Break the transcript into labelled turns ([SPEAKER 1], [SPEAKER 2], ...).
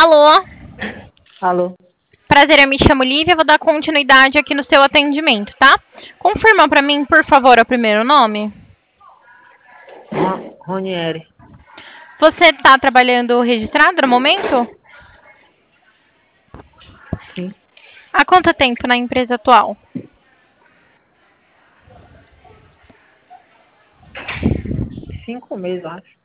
[SPEAKER 1] Alô?
[SPEAKER 2] Alô?
[SPEAKER 1] Prazer, eu me chamo Lívia, vou dar continuidade aqui no seu atendimento, tá? Confirma pra mim, por favor, o primeiro nome.
[SPEAKER 2] Ronieri.
[SPEAKER 1] Você tá trabalhando registrado no momento?
[SPEAKER 2] Sim.
[SPEAKER 1] Há quanto tempo na empresa atual?
[SPEAKER 2] 5 meses, eu acho.